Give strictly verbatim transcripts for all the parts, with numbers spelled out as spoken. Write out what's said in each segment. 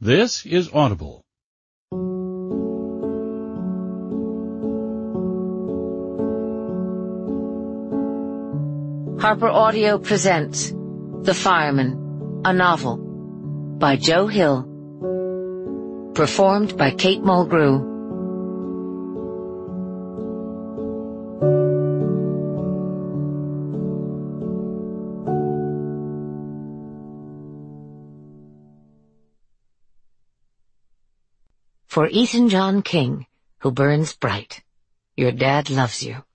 This is Audible. Harper Audio presents The Fireman, a novel by Joe Hill, performed by Kate Mulgrew. For Ethan John King, who burns bright, your dad loves you.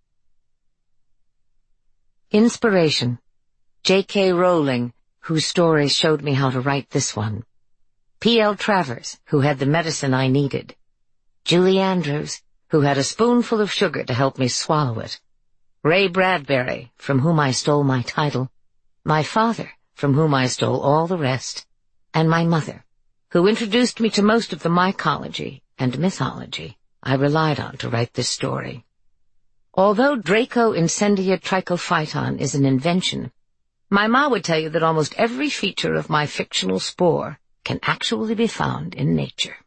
Inspiration, J K Rowling, whose stories showed me how to write this one. P L Travers, who had the medicine I needed. Julie Andrews, who had a spoonful of sugar to help me swallow it. Ray Bradbury, from whom I stole my title. My father, from whom I stole all the rest. And my mother, who introduced me to most of the mycology and mythology I relied on to write this story. Although Draco Incendia trichophyton is an invention, my ma would tell you that almost every feature of my fictional spore can actually be found in nature.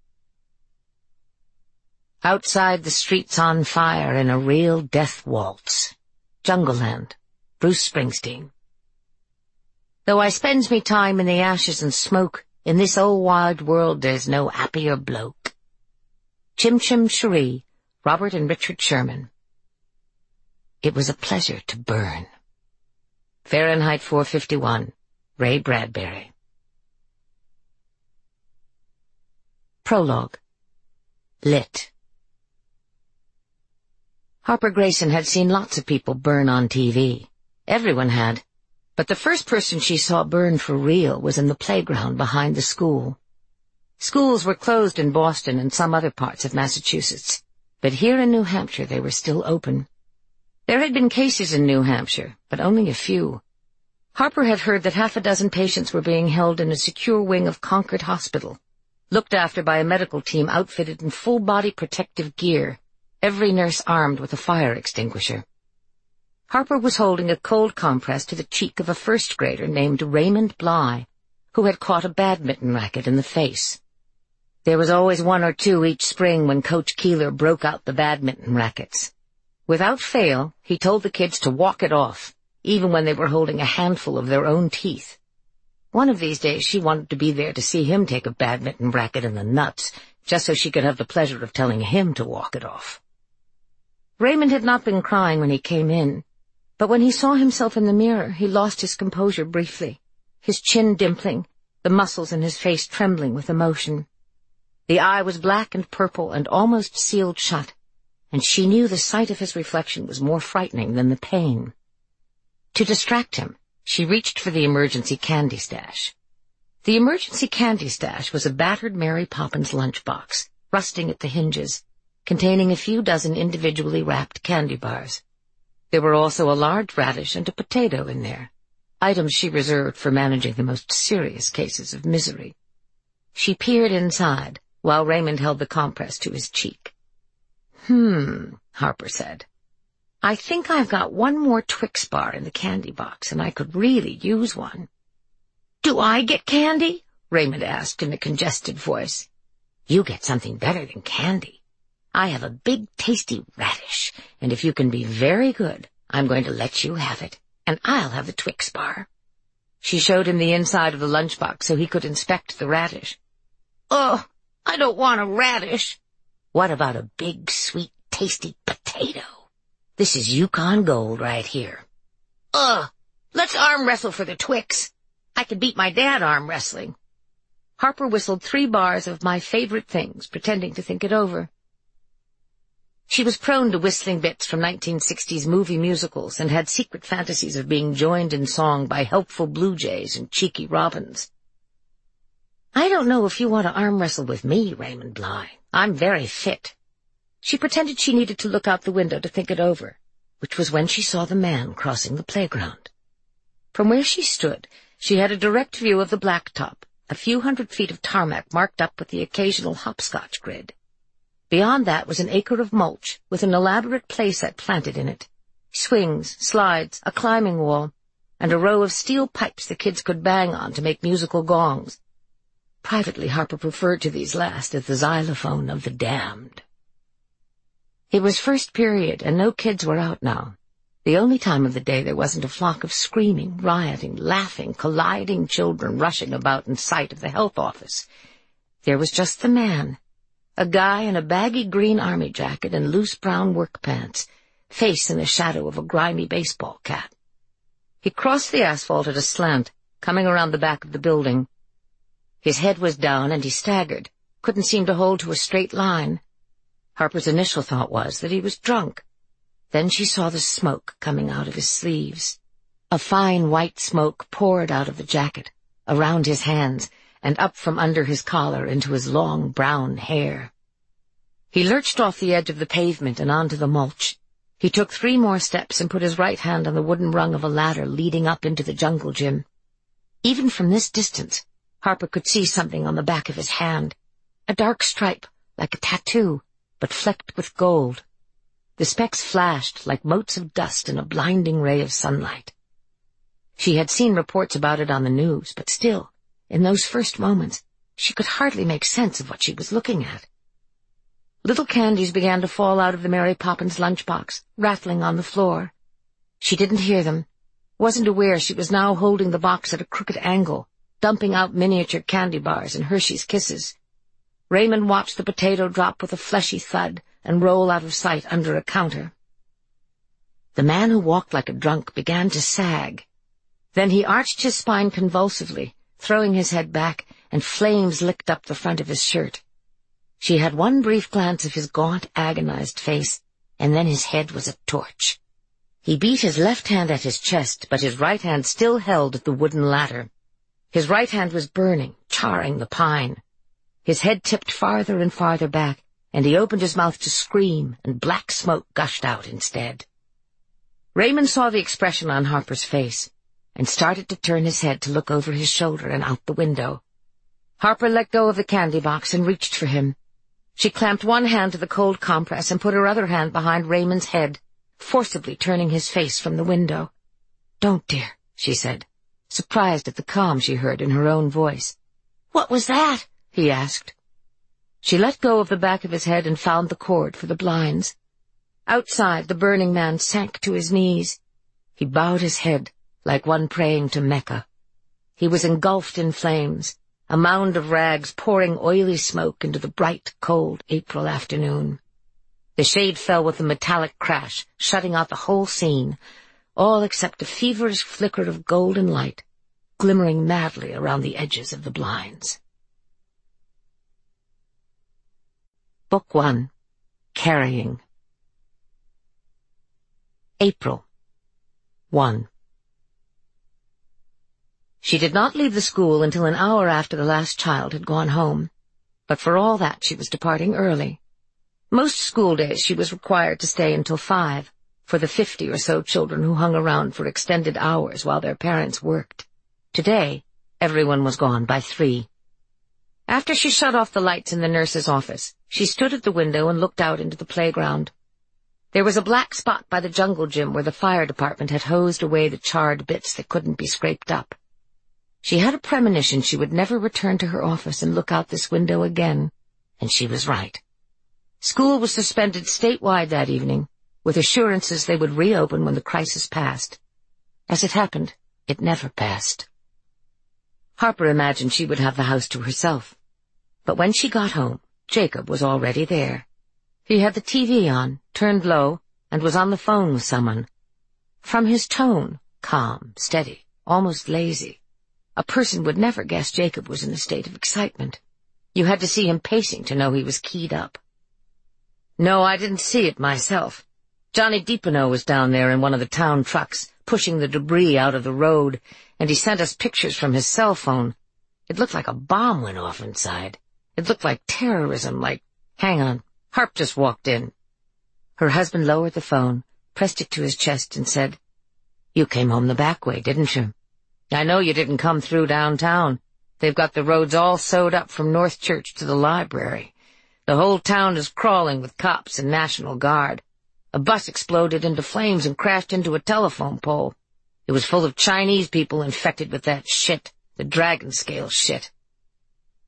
Outside, the street's on fire in a real death waltz. Jungleland, Bruce Springsteen. Though I spends me time in the ashes and smoke, in this old wide world there's no happier bloke. Chim Chim Cherie, Robert and Richard Sherman. It was a pleasure to burn. Fahrenheit four fifty-one, Ray Bradbury. Prologue. Lit. Harper Grayson had seen lots of people burn on T V. Everyone had. But the first person she saw burn for real was in the playground behind the school. Schools were closed in Boston and some other parts of Massachusetts, but here in New Hampshire they were still open. There had been cases in New Hampshire, but only a few. Harper had heard that half a dozen patients were being held in a secure wing of Concord Hospital, looked after by a medical team outfitted in full-body protective gear, every nurse armed with a fire extinguisher. Harper was holding a cold compress to the cheek of a first grader named Raymond Bly, who had caught a badminton racket in the face. There was always one or two each spring when Coach Keeler broke out the badminton rackets. Without fail, he told the kids to walk it off, even when they were holding a handful of their own teeth. One of these days she wanted to be there to see him take a badminton racket in the nuts, just so she could have the pleasure of telling him to walk it off. Raymond had not been crying when he came in, but when he saw himself in the mirror, he lost his composure briefly, his chin dimpling, the muscles in his face trembling with emotion. The eye was black and purple and almost sealed shut, and she knew the sight of his reflection was more frightening than the pain. To distract him, she reached for the emergency candy stash. The emergency candy stash was a battered Mary Poppins lunchbox, rusting at the hinges, containing a few dozen individually wrapped candy bars. There were also a large radish and a potato in there, items she reserved for managing the most serious cases of misery. She peered inside, while Raymond held the compress to his cheek. Hmm, Harper said. I think I've got one more Twix bar in the candy box, and I could really use one. Do I get candy? Raymond asked in a congested voice. You get something better than candy. I have a big, tasty radish, and if you can be very good, I'm going to let you have it, and I'll have the Twix bar. She showed him the inside of the lunchbox so he could inspect the radish. Oh, I don't want a radish. What about a big, sweet, tasty potato? This is Yukon Gold right here. Ugh, let's arm wrestle for the Twix. I could beat my dad arm wrestling. Harper whistled three bars of My Favorite Things, pretending to think it over. She was prone to whistling bits from nineteen sixties movie musicals and had secret fantasies of being joined in song by helpful blue jays and cheeky robins. I don't know if you want to arm wrestle with me, Raymond Bly. I'm very fit. She pretended she needed to look out the window to think it over, which was when she saw the man crossing the playground. From where she stood, she had a direct view of the blacktop, a few hundred feet of tarmac marked up with the occasional hopscotch grid. Beyond that was an acre of mulch with an elaborate playset planted in it, swings, slides, a climbing wall, and a row of steel pipes the kids could bang on to make musical gongs. Privately, Harper referred to these last as the xylophone of the damned. It was first period, and no kids were out now. The only time of the day there wasn't a flock of screaming, rioting, laughing, colliding children rushing about in sight of the health office. There was just the man, a guy in a baggy green army jacket and loose brown work pants, face in the shadow of a grimy baseball cap. He crossed the asphalt at a slant, coming around the back of the building. His head was down and he staggered, couldn't seem to hold to a straight line. Harper's initial thought was that he was drunk. Then she saw the smoke coming out of his sleeves. A fine white smoke poured out of the jacket, around his hands, and up from under his collar into his long brown hair. He lurched off the edge of the pavement and onto the mulch. He took three more steps and put his right hand on the wooden rung of a ladder leading up into the jungle gym. Even from this distance, Harper could see something on the back of his hand, a dark stripe, like a tattoo, but flecked with gold. The specks flashed like motes of dust in a blinding ray of sunlight. She had seen reports about it on the news, but still, in those first moments, she could hardly make sense of what she was looking at. Little candies began to fall out of the Mary Poppins lunchbox, rattling on the floor. She didn't hear them, wasn't aware she was now holding the box at a crooked angle, dumping out miniature candy bars and Hershey's Kisses. Raymond watched the potato drop with a fleshy thud and roll out of sight under a counter. The man who walked like a drunk began to sag. Then he arched his spine convulsively, throwing his head back, and flames licked up the front of his shirt. She had one brief glance of his gaunt, agonized face, and then his head was a torch. He beat his left hand at his chest, but his right hand still held the wooden ladder. His right hand was burning, charring the pine. His head tipped farther and farther back, and he opened his mouth to scream, and black smoke gushed out instead. Raymond saw the expression on Harper's face, and started to turn his head to look over his shoulder and out the window. Harper let go of the candy box and reached for him. She clamped one hand to the cold compress and put her other hand behind Raymond's head, forcibly turning his face from the window. "Don't, dear," she said, surprised at the calm she heard in her own voice. "What was that?" he asked. She let go of the back of his head and found the cord for the blinds. Outside, the burning man sank to his knees. He bowed his head, like one praying to Mecca. He was engulfed in flames, a mound of rags pouring oily smoke into the bright, cold April afternoon. The shade fell with a metallic crash, shutting out the whole scene, all except a feverish flicker of golden light, glimmering madly around the edges of the blinds. Book one. Carrying. April. one. She did not leave the school until an hour after the last child had gone home, but for all that she was departing early. Most school days she was required to stay until five, for the fifty or so children who hung around for extended hours while their parents worked. Today, everyone was gone by three. After she shut off the lights in the nurse's office, she stood at the window and looked out into the playground. There was a black spot by the jungle gym where the fire department had hosed away the charred bits that couldn't be scraped up. She had a premonition she would never return to her office and look out this window again, and she was right. School was suspended statewide that evening, with assurances they would reopen when the crisis passed. As it happened, it never passed. Harper imagined she would have the house to herself. But when she got home, Jacob was already there. He had the T V on, turned low, and was on the phone with someone. From his tone, calm, steady, almost lazy, a person would never guess Jacob was in a state of excitement. You had to see him pacing to know he was keyed up. "No, I didn't see it myself. Johnny DiPino was down there in one of the town trucks, pushing the debris out of the road, and he sent us pictures from his cell phone. It looked like a bomb went off inside. It looked like terrorism, like... Hang on, Harp just walked in." Her husband lowered the phone, pressed it to his chest, and said, "You came home the back way, didn't you? I know you didn't come through downtown. They've got the roads all sewed up from North Church to the library. The whole town is crawling with cops and National Guard. A bus exploded into flames and crashed into a telephone pole. It was full of Chinese people infected with that shit, the dragon scale shit."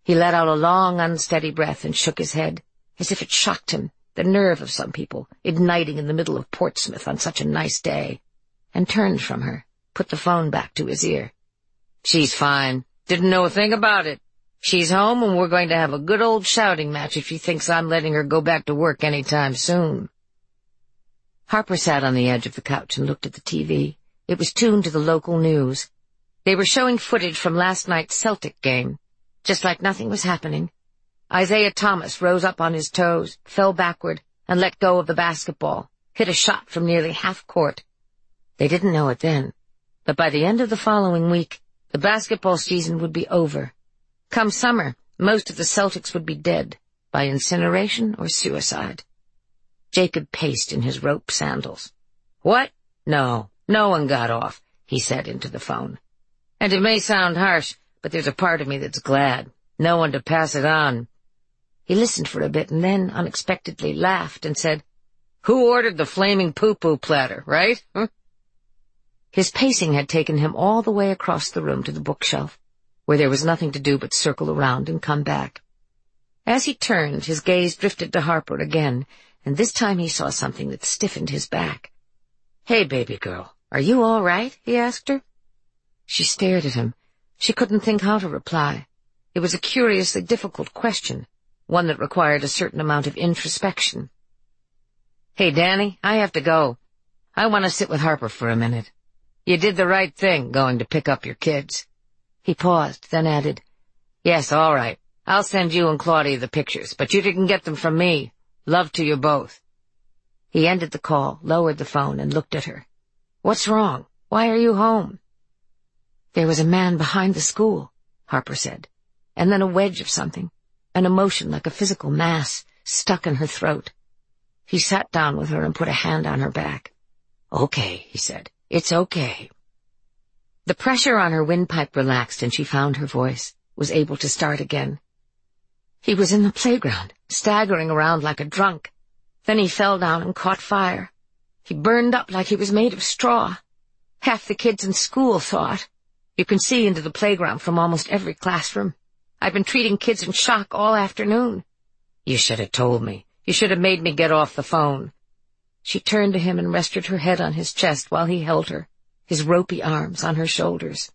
He let out a long, unsteady breath and shook his head, as if it shocked him, the nerve of some people, igniting in the middle of Portsmouth on such a nice day, and turned from her, put the phone back to his ear. "She's fine. Didn't know a thing about it. She's home, and we're going to have a good old shouting match if she thinks I'm letting her go back to work any time soon." Harper sat on the edge of the couch and looked at the T V. It was tuned to the local news. They were showing footage from last night's Celtic game, just like nothing was happening. Isaiah Thomas rose up on his toes, fell backward, and let go of the basketball, hit a shot from nearly half court. They didn't know it then, but by the end of the following week, the basketball season would be over. Come summer, most of the Celtics would be dead, by incineration or suicide. Jacob paced in his rope sandals. "What? No, no one got off," he said into the phone. "And it may sound harsh, but there's a part of me that's glad. No one to pass it on." He listened for a bit and then unexpectedly laughed and said, "Who ordered the flaming poo-poo platter, right?" Huh? His pacing had taken him all the way across the room to the bookshelf, where there was nothing to do but circle around and come back. As he turned, his gaze drifted to Harper again, and this time he saw something that stiffened his back. "Hey, baby girl, are you all right?" he asked her. She stared at him. She couldn't think how to reply. It was a curiously difficult question, one that required a certain amount of introspection. "Hey, Danny, I have to go. I want to sit with Harper for a minute. You did the right thing, going to pick up your kids." He paused, then added, "Yes, all right. I'll send you and Claudia the pictures, but you didn't get them from me. Love to you both." He ended the call, lowered the phone, and looked at her. "What's wrong? Why are you home?" "There was a man behind the school," Harper said, and then a wedge of something, an emotion like a physical mass, stuck in her throat. He sat down with her and put a hand on her back. "Okay," he said. "It's okay." The pressure on her windpipe relaxed and she found her voice, was able to start again. "He was in the playground, staggering around like a drunk. Then he fell down and caught fire. He burned up like he was made of straw. Half the kids in school saw it. You can see into the playground from almost every classroom. I've been treating kids in shock all afternoon." "You should have told me. You should have made me get off the phone." She turned to him and rested her head on his chest while he held her, his ropey arms on her shoulders.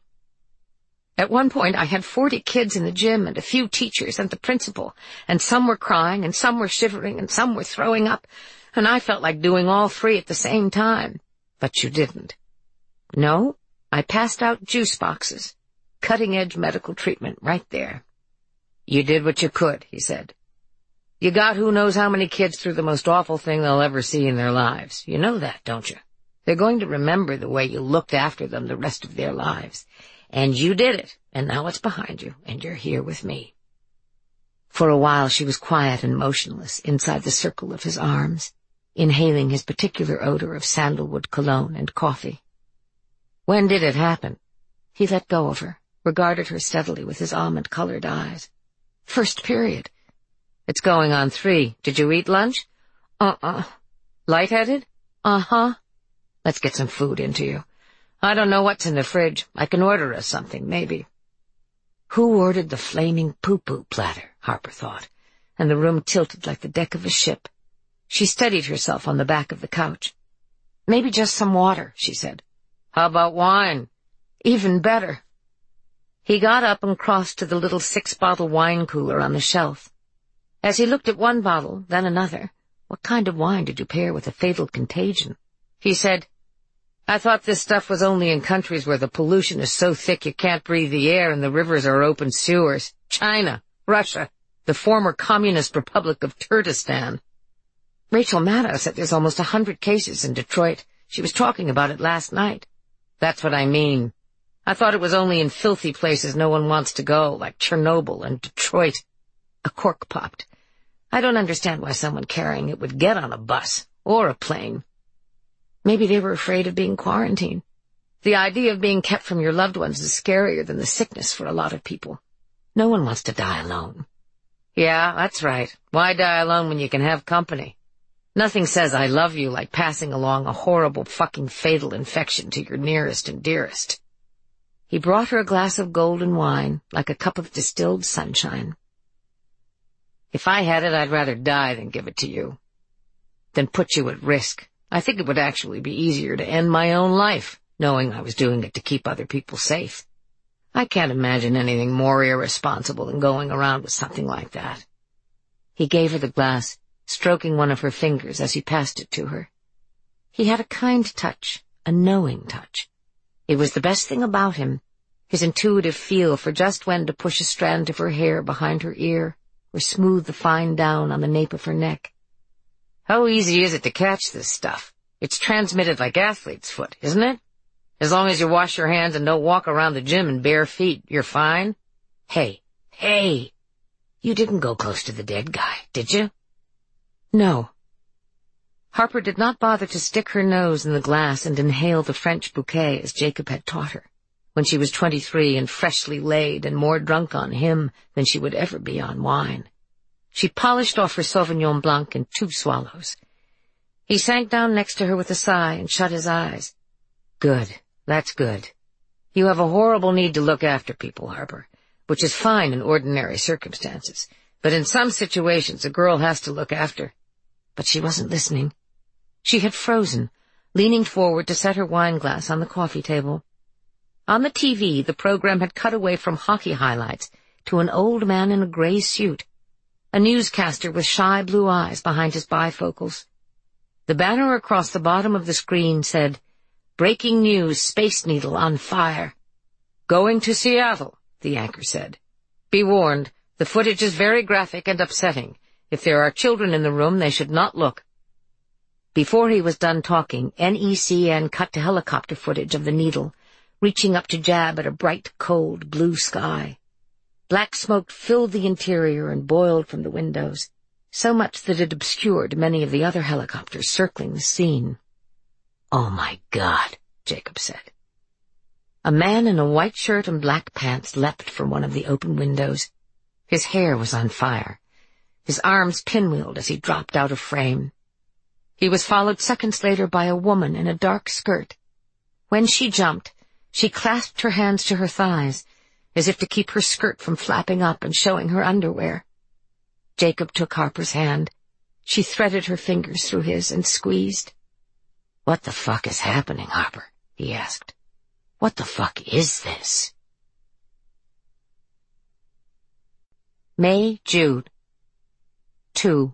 "At one point I had forty kids in the gym and a few teachers and the principal, and some were crying and some were shivering and some were throwing up, and I felt like doing all three at the same time. But you didn't." "No, I passed out juice boxes. Cutting-edge medical treatment right there." "You did what you could," he said. "You got who knows how many kids through the most awful thing they'll ever see in their lives. You know that, don't you? They're going to remember the way you looked after them the rest of their lives. And you did it, and now it's behind you, and you're here with me." For a while she was quiet and motionless inside the circle of his arms, inhaling his particular odor of sandalwood cologne and coffee. "When did it happen?" He let go of her, regarded her steadily with his almond-colored eyes. "First period." "It's going on three. Did you eat lunch?" Uh-uh. "Lightheaded?" "Uh-huh." "Let's get some food into you. I don't know what's in the fridge. I can order us something, maybe." Who ordered the flaming poo-poo platter, Harper thought, and the room tilted like the deck of a ship. She steadied herself on the back of the couch. "Maybe just some water," she said. "How about wine?" "Even better." He got up and crossed to the little six-bottle wine cooler on the shelf. As he looked at one bottle, then another, what kind of wine did you pair with a fatal contagion? He said, "I thought this stuff was only in countries where the pollution is so thick you can't breathe the air and the rivers are open sewers. China, Russia, the former communist republic of Turkestan." "Rachel Maddow said there's almost a hundred cases in Detroit. She was talking about it last night." "That's what I mean. I thought it was only in filthy places no one wants to go, like Chernobyl and Detroit." A cork popped. "I don't understand why someone carrying it would get on a bus or a plane." Maybe they were afraid of being quarantined. The idea of being kept from your loved ones is scarier than the sickness for a lot of people. No one wants to die alone. "Yeah, that's right. Why die alone when you can have company? Nothing says I love you like passing along a horrible fucking fatal infection to your nearest and dearest." He brought her a glass of golden wine, like a cup of distilled sunshine. "If I had it, I'd rather die than give it to you. Than put you at risk. I think it would actually be easier to end my own life, knowing I was doing it to keep other people safe. I can't imagine anything more irresponsible than going around with something like that." He gave her the glass, stroking one of her fingers as he passed it to her. He had a kind touch, a knowing touch. It was the best thing about him, his intuitive feel for just when to push a strand of her hair behind her ear or smooth the fine down on the nape of her neck. "How easy is it to catch this stuff? It's transmitted like athlete's foot, isn't it? As long as you wash your hands and don't walk around the gym in bare feet, you're fine. Hey, hey, you didn't go close to the dead guy, did you?" "No." Harper did not bother to stick her nose in the glass and inhale the French bouquet as Jacob had taught her, when she was twenty-three and freshly laid and more drunk on him than she would ever be on wine. She polished off her Sauvignon Blanc in two swallows. He sank down next to her with a sigh and shut his eyes. "Good, that's good. You have a horrible need to look after people, Harper, which is fine in ordinary circumstances, but in some situations a girl has to look after." But she wasn't listening. She had frozen, leaning forward to set her wineglass on the coffee table. On the T V, the program had cut away from hockey highlights to an old man in a gray suit, a newscaster with shy blue eyes behind his bifocals. The banner across the bottom of the screen said, "Breaking news, Space Needle on fire." "Going to Seattle," the anchor said. "Be warned, the footage is very graphic and upsetting. If there are children in the room, they should not look." Before he was done talking, N E C N cut to helicopter footage of the Needle, reaching up to jab at a bright, cold blue sky. Black smoke filled the interior and boiled from the windows, so much that it obscured many of the other helicopters circling the scene. "Oh, my God," Jacob said. A man in a white shirt and black pants leapt from one of the open windows. His hair was on fire. His arms pinwheeled as he dropped out of frame. He was followed seconds later by a woman in a dark skirt. When she jumped, she clasped her hands to her thighs, as if to keep her skirt from flapping up and showing her underwear. Jacob took Harper's hand. She threaded her fingers through his and squeezed. "What the fuck is happening, Harper?" he asked. "What the fuck is this?" May, June. Two.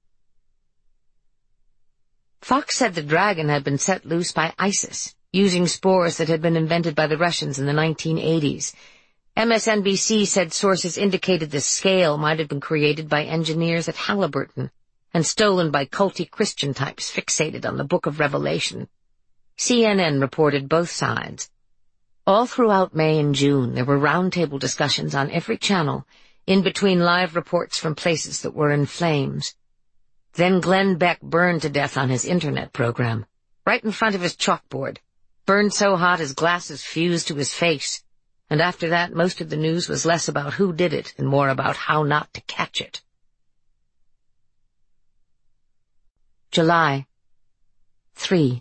Fox said the dragon had been set loose by ISIS, using spores that had been invented by the Russians in the nineteen eighties. M S N B C said sources indicated the scale might have been created by engineers at Halliburton and stolen by culty Christian types fixated on the Book of Revelation. C N N reported both sides. All throughout May and June, there were roundtable discussions on every channel, in between live reports from places that were in flames. Then Glenn Beck burned to death on his internet program, right in front of his chalkboard, burned so hot his glasses fused to his face, and after that most of the news was less about who did it and more about how not to catch it. July. Three.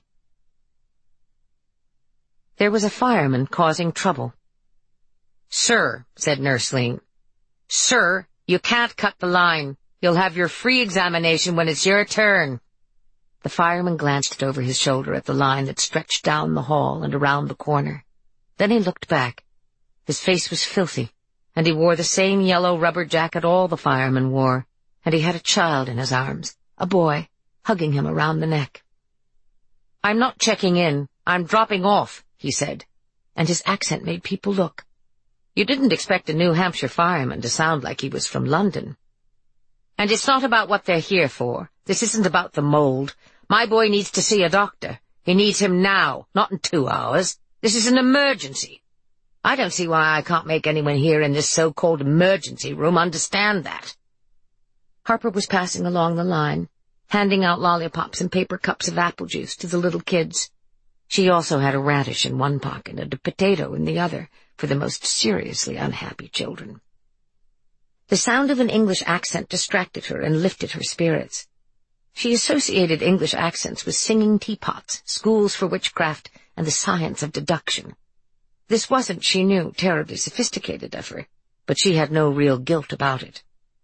There was a fireman causing trouble. "Sir," said Nurse Ling. "Sir, you can't cut the line. You'll have your free examination when it's your turn." The fireman glanced over his shoulder at the line that stretched down the hall and around the corner. Then he looked back. His face was filthy, and he wore the same yellow rubber jacket all the firemen wore, and he had a child in his arms, a boy, hugging him around the neck. "I'm not checking in. I'm dropping off," he said, and his accent made people look. You didn't expect a New Hampshire fireman to sound like he was from London. "And it's not about what they're here for. This isn't about the mold. My boy needs to see a doctor. He needs him now, not in two hours. This is an emergency. I don't see why I can't make anyone here in this so-called emergency room understand that." Harper was passing along the line, handing out lollipops and paper cups of apple juice to the little kids. She also had a radish in one pocket and a potato in the other for the most seriously unhappy children. The sound of an English accent distracted her and lifted her spirits. She associated English accents with singing teapots, schools for witchcraft, and the science of deduction. This wasn't, she knew, terribly sophisticated of her, but she had no real guilt about it.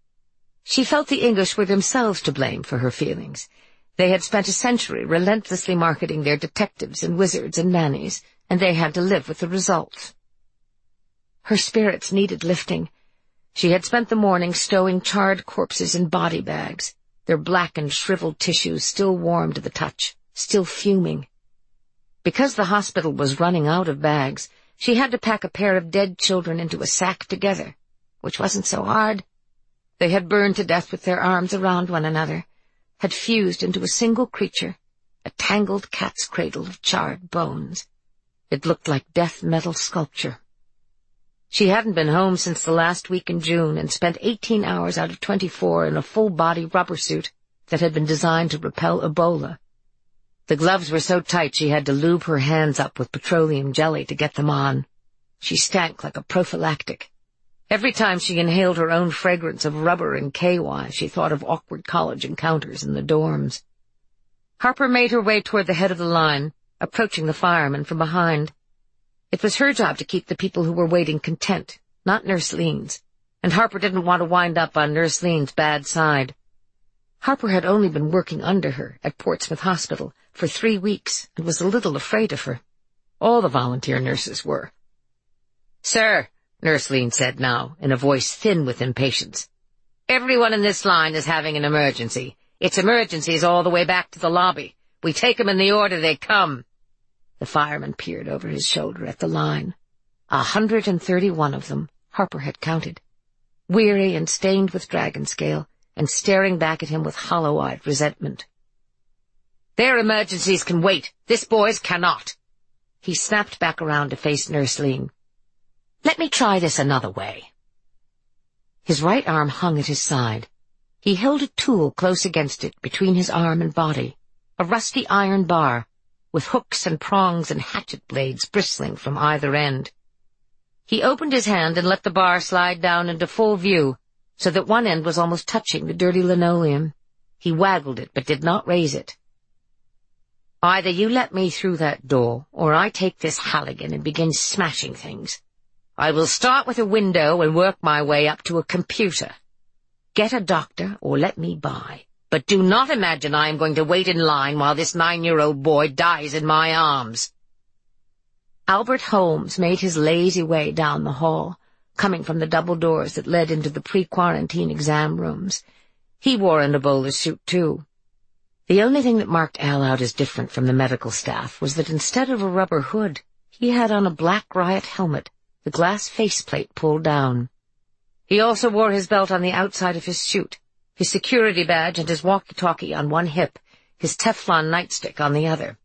She felt the English were themselves to blame for her feelings. They had spent a century relentlessly marketing their detectives and wizards and nannies, and they had to live with the results. Her spirits needed lifting. She had spent the morning stowing charred corpses in body bags, their blackened, shriveled tissues still warm to the touch, still fuming. Because the hospital was running out of bags, she had to pack a pair of dead children into a sack together, which wasn't so hard. They had burned to death with their arms around one another, had fused into a single creature, a tangled cat's cradle of charred bones. It looked like death metal sculpture. She hadn't been home since the last week in June and spent eighteen hours out of twenty-four in a full-body rubber suit that had been designed to repel Ebola. The gloves were so tight she had to lube her hands up with petroleum jelly to get them on. She stank like a prophylactic. Every time she inhaled her own fragrance of rubber and K Y, she thought of awkward college encounters in the dorms. Harper made her way toward the head of the line, approaching the fireman from behind. It was her job to keep the people who were waiting content, not Nurse Lean's, and Harper didn't want to wind up on Nurse Lean's bad side. Harper had only been working under her at Portsmouth Hospital for three weeks and was a little afraid of her. All the volunteer nurses were. "Sir," Nurse Lean said now, in a voice thin with impatience, "everyone in this line is having an emergency. It's emergencies all the way back to the lobby. We take 'em in the order they come." The fireman peered over his shoulder at the line. A hundred and thirty-one of them, Harper had counted, weary and stained with dragon scale, and staring back at him with hollow-eyed resentment. "Their emergencies can wait. This boy's cannot." He snapped back around to face Nurse Lean. "Let me try this another way." His right arm hung at his side. He held a tool close against it between his arm and body, a rusty iron bar, with hooks and prongs and hatchet blades bristling from either end. He opened his hand and let the bar slide down into full view, so that one end was almost touching the dirty linoleum. He waggled it, but did not raise it. "Either you let me through that door, or I take this Halligan and begin smashing things. I will start with a window and work my way up to a computer. Get a doctor or let me by. But do not imagine I am going to wait in line while this nine-year-old boy dies in my arms." Albert Holmes made his lazy way down the hall, coming from the double doors that led into the pre-quarantine exam rooms. He wore an Ebola suit, too. The only thing that marked Al out as different from the medical staff was that instead of a rubber hood, he had on a black riot helmet, the glass faceplate pulled down. He also wore his belt on the outside of his suit, his security badge and his walkie-talkie on one hip, his Teflon nightstick on the other.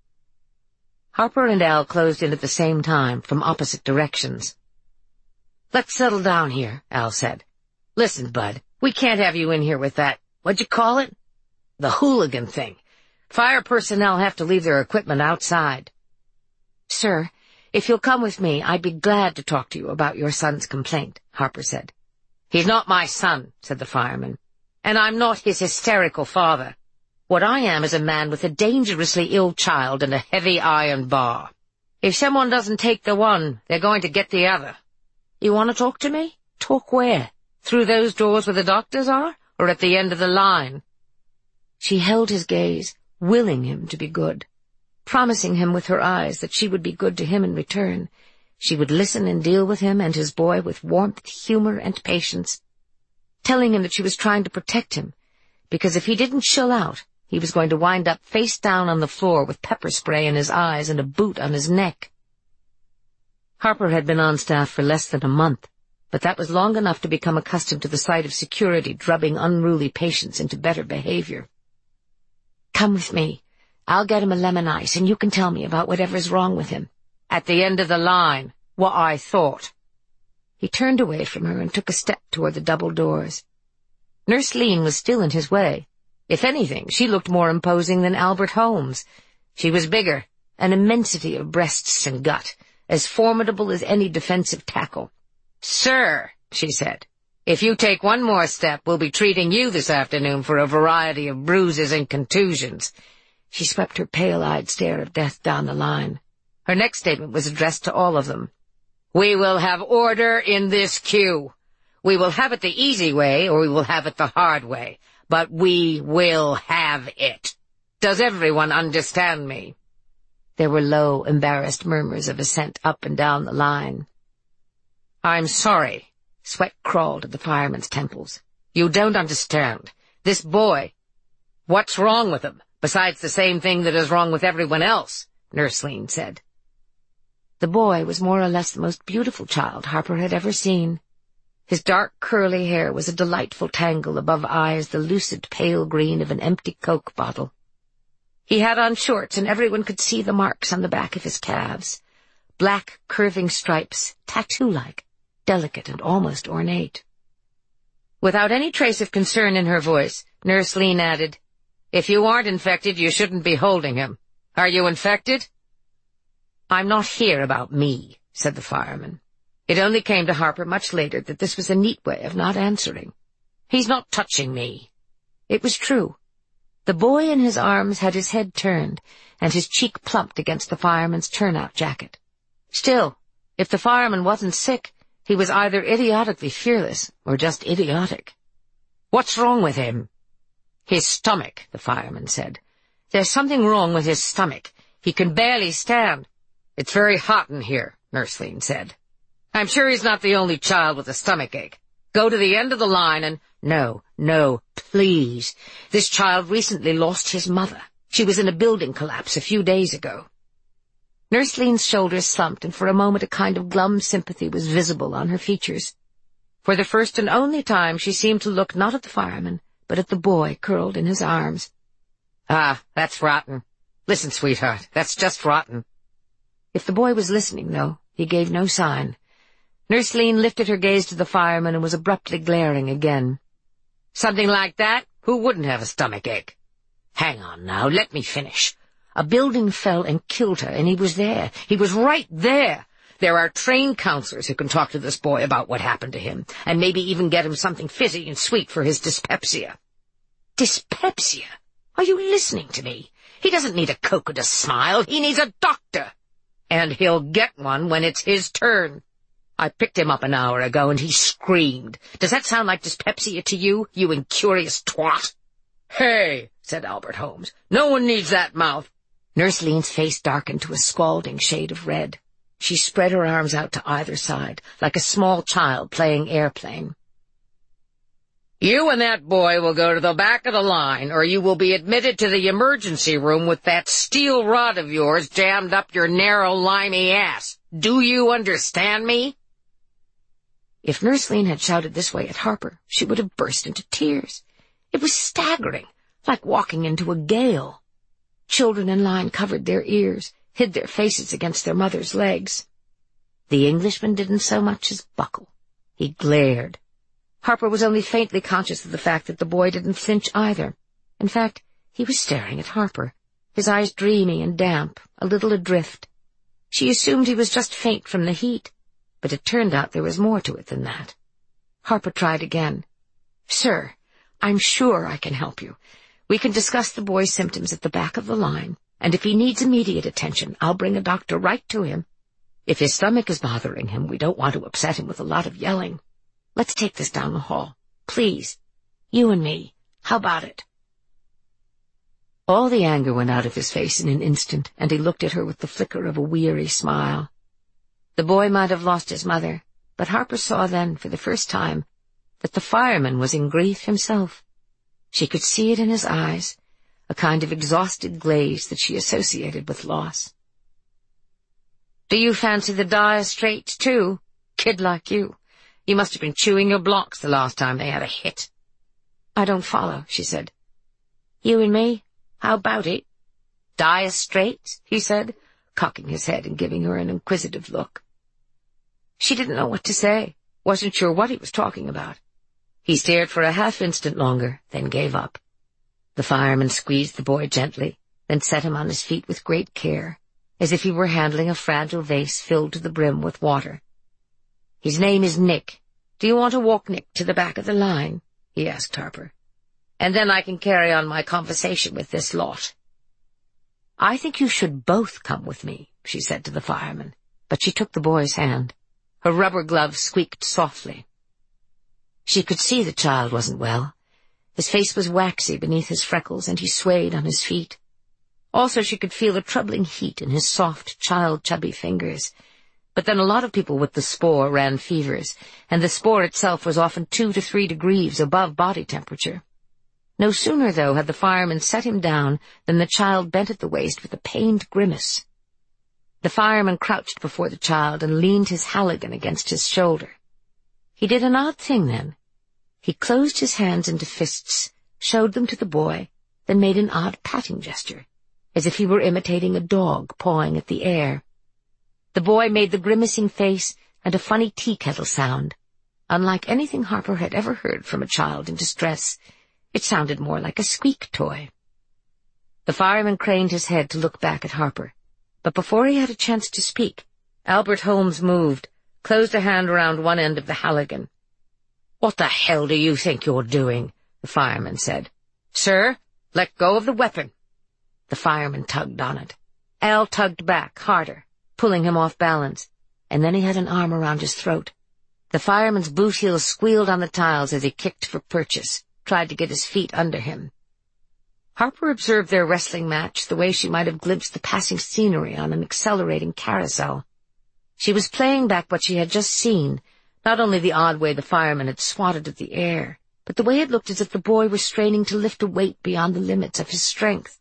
Harper and Al closed in at the same time, from opposite directions. "Let's settle down here," Al said. "Listen, Bud, we can't have you in here with that, what'd you call it? The hooligan thing. Fire personnel have to leave their equipment outside." "Sir, if you'll come with me, I'd be glad to talk to you about your son's complaint," Harper said. "He's not my son," said the fireman. "And I'm not his hysterical father. What I am is a man with a dangerously ill child and a heavy iron bar. If someone doesn't take the one, they're going to get the other. You want to talk to me? Talk where? Through those doors where the doctors are, or at the end of the line?" She held his gaze, willing him to be good, promising him with her eyes that she would be good to him in return. She would listen and deal with him and his boy with warmth, humor, and patience, telling him that she was trying to protect him, because if he didn't chill out, he was going to wind up face down on the floor with pepper spray in his eyes and a boot on his neck. Harper had been on staff for less than a month, but that was long enough to become accustomed to the sight of security drubbing unruly patients into better behavior. "Come with me. I'll get him a lemon ice, and you can tell me about whatever's wrong with him." "At the end of the line. What I thought." He turned away from her and took a step toward the double doors. Nurse Lean was still in his way. If anything, she looked more imposing than Albert Holmes. She was bigger, an immensity of breasts and gut, as formidable as any defensive tackle. "Sir," she said, "if you take one more step, we'll be treating you this afternoon for a variety of bruises and contusions." She swept her pale-eyed stare of death down the line. Her next statement was addressed to all of them. We will have order in this queue. We will have it the easy way, or we will have it the hard way. But we will have it. Does everyone understand me?" There were low, embarrassed murmurs of assent up and down the line. "I'm sorry." Sweat crawled at the fireman's temples. "You don't understand. This boy, what's wrong with him, besides the same thing that is wrong with everyone else?" Nursling said. The boy was more or less the most beautiful child Harper had ever seen. His dark, curly hair was a delightful tangle above eyes the lucid pale green of an empty Coke bottle. He had on shorts, and everyone could see the marks on the back of his calves. Black, curving stripes, tattoo-like, delicate and almost ornate. Without any trace of concern in her voice, Nurse Lean added, "If you aren't infected, you shouldn't be holding him. Are you infected?" "I'm not here about me," said the fireman. It only came to Harper much later that this was a neat way of not answering. "He's not touching me." It was true. The boy in his arms had his head turned, and his cheek plumped against the fireman's turnout jacket. Still, if the fireman wasn't sick, he was either idiotically fearless or just idiotic. "What's wrong with him?" "His stomach," the fireman said. "There's something wrong with his stomach. He can barely stand." "It's very hot in here," Nurse Lean said. "I'm sure he's not the only child with a stomachache. Go to the end of the line and—" "No, no, please. This child recently lost his mother. She was in a building collapse a few days ago." Nurse Lean's shoulders slumped, and for a moment a kind of glum sympathy was visible on her features. For the first and only time she seemed to look not at the fireman, but at the boy curled in his arms. "Ah, that's rotten. Listen, sweetheart, that's just rotten." If the boy was listening, though, he gave no sign. Nurse Lean lifted her gaze to the fireman and was abruptly glaring again. "Something like that? Who wouldn't have a stomachache?" "Hang on now, let me finish. A building fell and killed her, and he was there. He was right there. There are trained counselors who can talk to this boy about what happened to him, and maybe even get him something fizzy and sweet for his dyspepsia." "Dyspepsia? Are you listening to me? He doesn't need a Coke and a smile. He needs a doctor. And he'll get one when it's his turn. I picked him up an hour ago, and he screamed. Does that sound like dyspepsia to you, you incurious twat?" "Hey," said Albert Holmes, "no one needs that mouth." Nurse Lean's face darkened to a scalding shade of red. She spread her arms out to either side, like a small child playing airplane. "You and that boy will go to the back of the line, or you will be admitted to the emergency room with that steel rod of yours jammed up your narrow, limey ass. Do you understand me?" If Nurse Lean had shouted this way at Harper, she would have burst into tears. It was staggering, like walking into a gale. Children in line covered their ears, hid their faces against their mother's legs. The Englishman didn't so much as buckle. He glared. Harper was only faintly conscious of the fact that the boy didn't flinch either. In fact, he was staring at Harper, his eyes dreamy and damp, a little adrift. She assumed he was just faint from the heat, but it turned out there was more to it than that. Harper tried again. "Sir, I'm sure I can help you. We can discuss the boy's symptoms at the back of the line, and if he needs immediate attention, I'll bring a doctor right to him. If his stomach is bothering him, we don't want to upset him with a lot of yelling. Let's take this down the hall. Please. You and me. How about it?" All the anger went out of his face in an instant, and he looked at her with the flicker of a weary smile. The boy might have lost his mother, but Harper saw then, for the first time, that the fireman was in grief himself. She could see it in his eyes, a kind of exhausted glaze that she associated with loss. "Do you fancy the Dire Straits, too? Kid like you. You must have been chewing your blocks the last time they had a hit." "I don't follow," she said. "You and me? How about it?" "Dire Straits," he said, cocking his head and giving her an inquisitive look. She didn't know what to say, wasn't sure what he was talking about. He stared for a half-instant longer, then gave up. The fireman squeezed the boy gently, then set him on his feet with great care, as if he were handling a fragile vase filled to the brim with water. "His name is Nick. Do you want to walk Nick to the back of the line?" he asked Harper. "And then I can carry on my conversation with this lot." "I think you should both come with me," she said to the fireman, but she took the boy's hand. Her rubber gloves squeaked softly. She could see the child wasn't well. His face was waxy beneath his freckles, and he swayed on his feet. Also, she could feel a troubling heat in his soft, child-chubby fingers. But then a lot of people with the spore ran fevers, and the spore itself was often two to three degrees above body temperature. No sooner, though, had the fireman set him down than the child bent at the waist with a pained grimace. The fireman crouched before the child and leaned his Halligan against his shoulder. He did an odd thing then. He closed his hands into fists, showed them to the boy, then made an odd patting gesture, as if he were imitating a dog pawing at the air. The boy made the grimacing face and a funny tea kettle sound. Unlike anything Harper had ever heard from a child in distress, it sounded more like a squeak toy. The fireman craned his head to look back at Harper, but before he had a chance to speak, Albert Holmes moved, closed a hand around one end of the Halligan. "What the hell do you think you're doing?" the fireman said. "Sir, let go of the weapon." The fireman tugged on it. Al tugged back, harder, pulling him off balance, and then he had an arm around his throat. The fireman's boot heels squealed on the tiles as he kicked for purchase, tried to get his feet under him. Harper observed their wrestling match the way she might have glimpsed the passing scenery on an accelerating carousel. She was playing back what she had just seen, not only the odd way the fireman had swatted at the air, but the way it looked as if the boy were straining to lift a weight beyond the limits of his strength.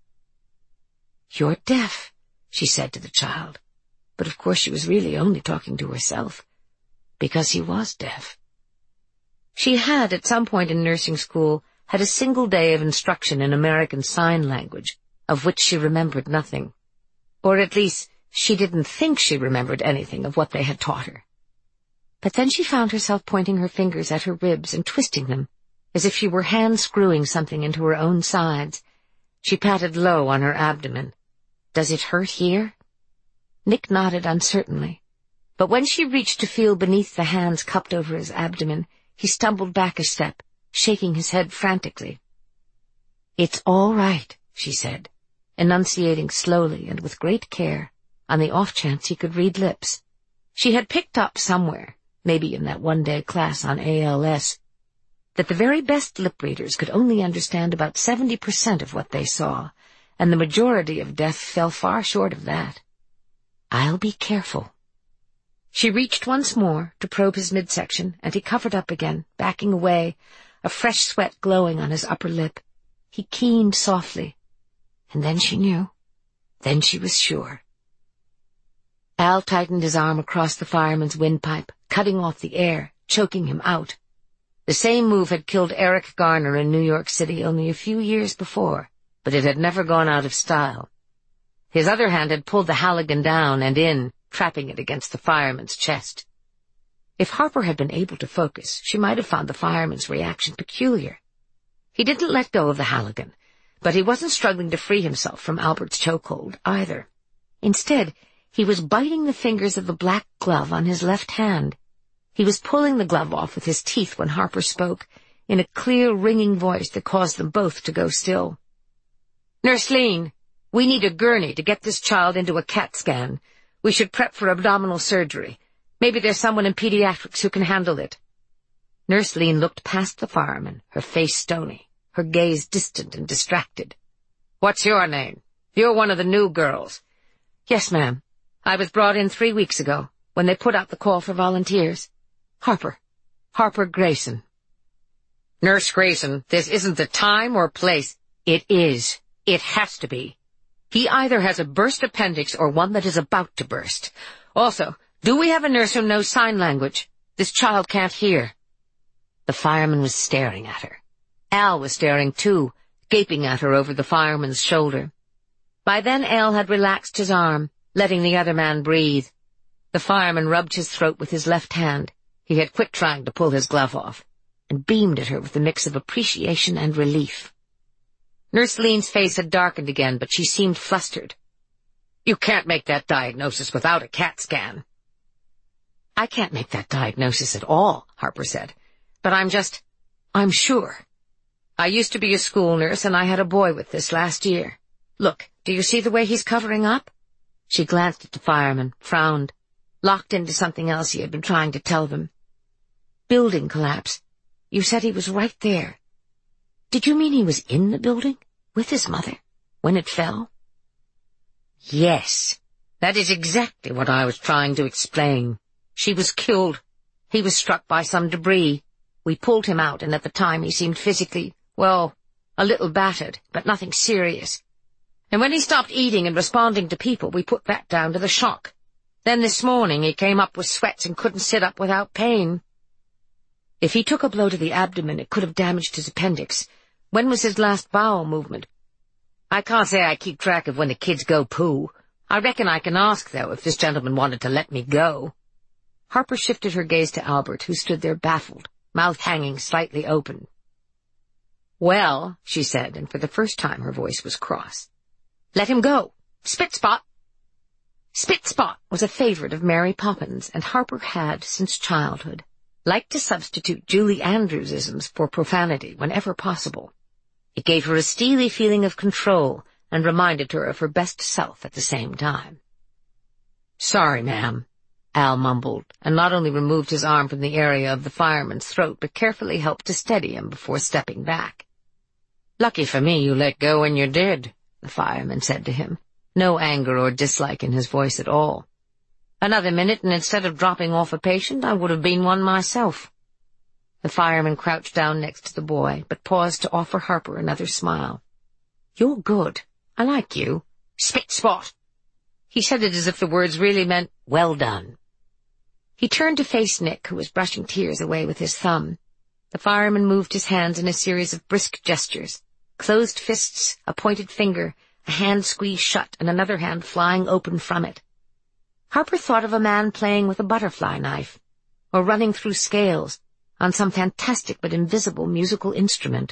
"You're deaf," she said to the child. But of course she was really only talking to herself, because he was deaf. She had, at some point in nursing school, had a single day of instruction in American Sign Language, of which she remembered nothing. Or at least, she didn't think she remembered anything of what they had taught her. But then she found herself pointing her fingers at her ribs and twisting them, as if she were hand-screwing something into her own sides. She patted low on her abdomen. "Does it hurt here?" Nick nodded uncertainly, but when she reached to feel beneath the hands cupped over his abdomen, he stumbled back a step, shaking his head frantically. "It's all right," she said, enunciating slowly and with great care, on the off chance he could read lips. She had picked up somewhere, maybe in that one-day class on A L S, that the very best lip readers could only understand about seventy percent of what they saw, and the majority of deaf fell far short of that. "I'll be careful." She reached once more to probe his midsection, and he covered up again, backing away, a fresh sweat glowing on his upper lip. He keened softly, and then she knew. Then she was sure. Al tightened his arm across the fireman's windpipe, cutting off the air, choking him out. The same move had killed Eric Garner in New York City only a few years before, but it had never gone out of style. His other hand had pulled the Halligan down and in, trapping it against the fireman's chest. If Harper had been able to focus, she might have found the fireman's reaction peculiar. He didn't let go of the Halligan, but he wasn't struggling to free himself from Albert's chokehold either. Instead, he was biting the fingers of the black glove on his left hand. He was pulling the glove off with his teeth when Harper spoke, in a clear, ringing voice that caused them both to go still. "Nurse Lean, we need a gurney to get this child into a CAT scan. We should prep for abdominal surgery. Maybe there's someone in pediatrics who can handle it." Nurse Lean looked past the fireman, her face stony, her gaze distant and distracted. "What's your name? You're one of the new girls." "Yes, ma'am. I was brought in three weeks ago, when they put out the call for volunteers. Harper. Harper Grayson." "Nurse Grayson, this isn't the time or place." "It is. It has to be. He either has a burst appendix or one that is about to burst. Also, do we have a nurse who knows sign language? This child can't hear." The fireman was staring at her. Al was staring too, gaping at her over the fireman's shoulder. By then Al had relaxed his arm, letting the other man breathe. The fireman rubbed his throat with his left hand. He had quit trying to pull his glove off, and beamed at her with a mix of appreciation and relief. Nurse Lean's face had darkened again, but she seemed flustered. "You can't make that diagnosis without a CAT scan." "I can't make that diagnosis at all," Harper said. "But I'm just... I'm sure. I used to be a school nurse, and I had a boy with this last year. Look, do you see the way he's covering up?" She glanced at the fireman, frowned. locked into something else he had been trying to tell them. Building collapse. You said he was right there. Did you mean he was in the building, with his mother, when it fell? Yes, that is exactly what I was trying to explain. She was killed. He was struck by some debris. We pulled him out, and at the time he seemed physically, well, a little battered, but nothing serious. And when he stopped eating and responding to people, we put that down to the shock. Then this morning he came up with sweats and couldn't sit up without pain. If he took a blow to the abdomen, it could have damaged his appendix. When was his last bowel movement? I can't say I keep track of when the kids go poo. I reckon I can ask, though, if this gentleman wanted to let me go. Harper shifted her gaze to Albert, who stood there baffled, mouth hanging slightly open. Well, she said, and for the first time her voice was cross. Let him go. Spitspot. Spitspot was a favorite of Mary Poppins, and Harper had, since childhood, liked to substitute Julie Andrews-isms for profanity whenever possible. It gave her a steely feeling of control and reminded her of her best self at the same time. Sorry, ma'am, Al mumbled, and not only removed his arm from the area of the fireman's throat, but carefully helped to steady him before stepping back. Lucky for me you let go when you did, the fireman said to him, no anger or dislike in his voice at all. Another minute, and instead of dropping off a patient, I would have been one myself. The fireman crouched down next to the boy, but paused to offer Harper another smile. You're good. I like you. Spit-spot. He said it as if the words really meant, well done. He turned to face Nick, who was brushing tears away with his thumb. The fireman moved his hands in a series of brisk gestures. Closed fists, a pointed finger, a hand squeezed shut, and another hand flying open from it. Harper thought of a man playing with a butterfly knife, or running through scales on some fantastic but invisible musical instrument.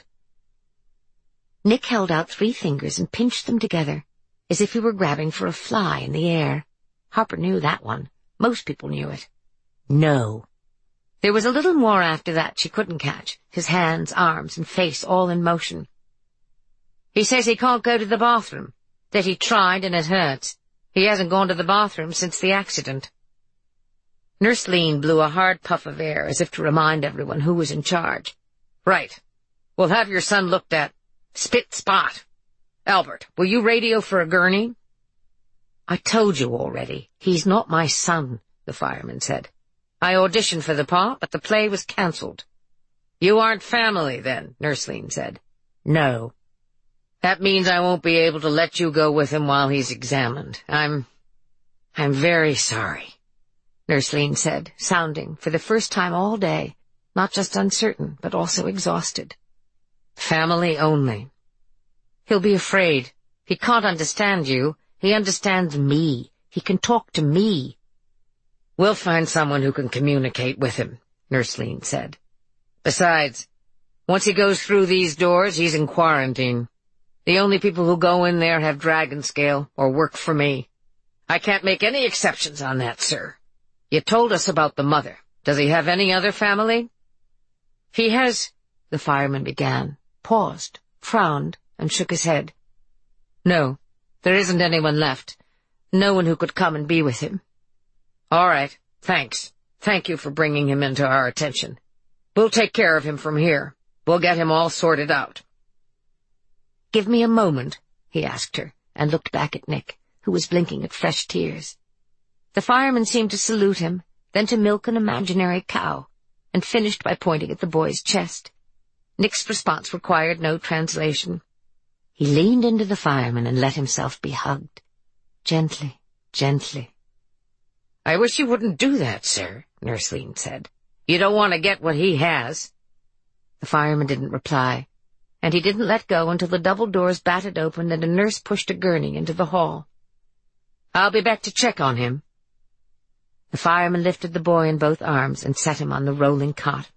Nick held out three fingers and pinched them together, as if he were grabbing for a fly in the air. Harper knew that one. Most people knew it. No. There was a little more after that she couldn't catch, his hands, arms, and face all in motion. He says he can't go to the bathroom, that he tried and it hurts. He hasn't gone to the bathroom since the accident. Nurse Lean blew a hard puff of air as if to remind everyone who was in charge. Right. We'll have your son looked at. Spit-spot. Albert, will you radio for a gurney? I told you already. He's not my son, the fireman said. I auditioned for the part, but the play was cancelled. You aren't family, then, Nurse Lean said. No. That means I won't be able to let you go with him while he's examined. I'm... I'm very sorry, Nurse Lean said, sounding, for the first time all day, not just uncertain, but also exhausted. Family only. He'll be afraid. He can't understand you. He understands me. He can talk to me. We'll find someone who can communicate with him, Nurse Lean said. Besides, once he goes through these doors, he's in quarantine. The only people who go in there have dragon scale or work for me. I can't make any exceptions on that, sir. You told us about the mother. Does he have any other family? He has, the fireman began, paused, frowned, and shook his head. No, there isn't anyone left. No one who could come and be with him. All right, thanks. Thank you for bringing him into our attention. We'll take care of him from here. We'll get him all sorted out. Give me a moment, he asked her, and looked back at Nick, who was blinking at fresh tears. The fireman seemed to salute him, then to milk an imaginary cow, and finished by pointing at the boy's chest. Nick's response required no translation. He leaned into the fireman and let himself be hugged. Gently, gently. I wish you wouldn't do that, sir, Nurse Lean said. You don't want to get what he has. The fireman didn't reply, and he didn't let go until the double doors batted open and a nurse pushed a gurney into the hall. I'll be back to check on him. The fireman lifted the boy in both arms and set him on the rolling cot.